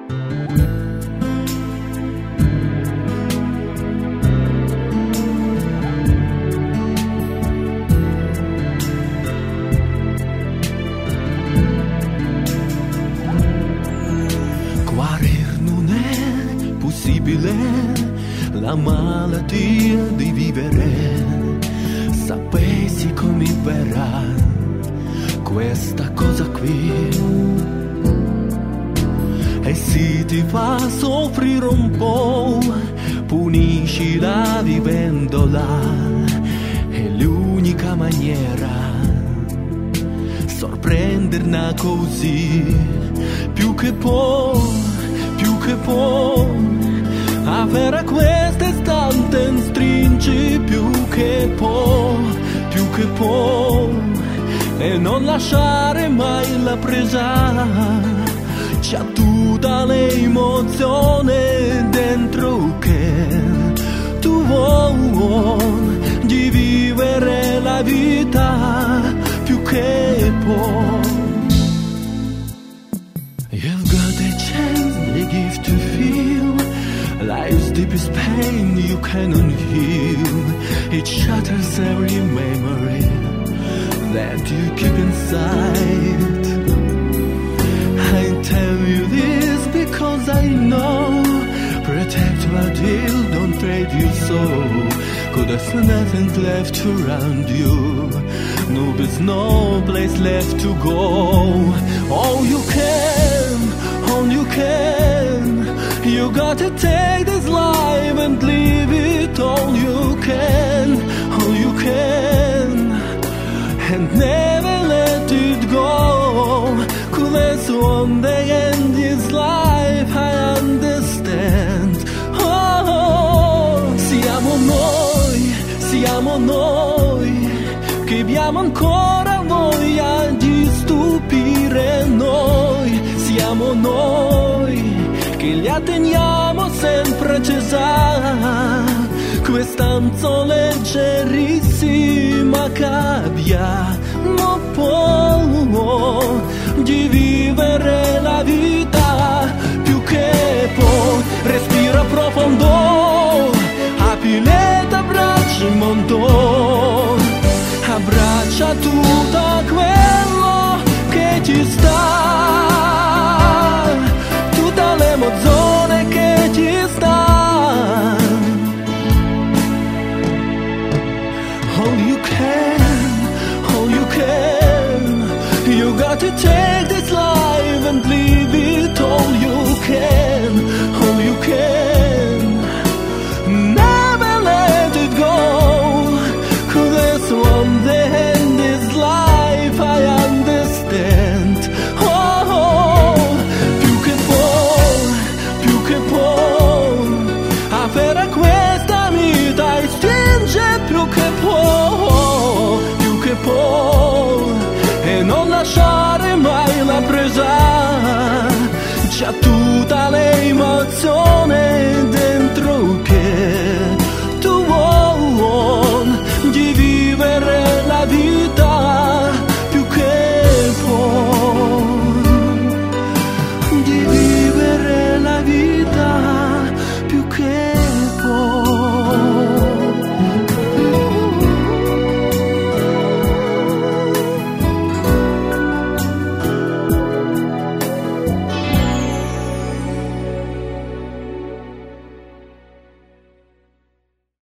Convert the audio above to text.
La malattia di vivere, sapessi come verrà questa cosa qui, e se ti fa soffrire un po', puniscila vivendola, è l'unica maniera sorprenderla così, più che può avere questo istante in stringi, più che può, e non lasciare mai la presa, c'è tutta l'emozione dentro che tu vuoi di vivere la vita più che può. You've got a chance, they give to feel life's deepest pain you cannot heal. It shatters every memory that you keep inside. I tell you this because I know, protect what heal, don't trade your soul. 'Cause there's nothing left around you, no, there's no place left to go. All you can, you gotta take this life and live it. All you can, and never let it go. 'Cause one day in this life I understand. Oh, siamo noi che abbiamo ancora voglia di stupire noi. Siamo noi che li atteniamo sempre accesa, quest'anzo leggerissima che abbiamo può di vivere la vita più che può. Respira profondo, apri le tue braccia in mondo, abbraccia tutto quello che ci sta, tutta l'emozione che ci sta. All you can, you got to take this life and live it. All you can, never let it go. 'Cause there's one day in this life I understand. Oh, più che può, avere questa vita e stringe più che può, e non lasciare mai la presa, c'è tutta l'emozione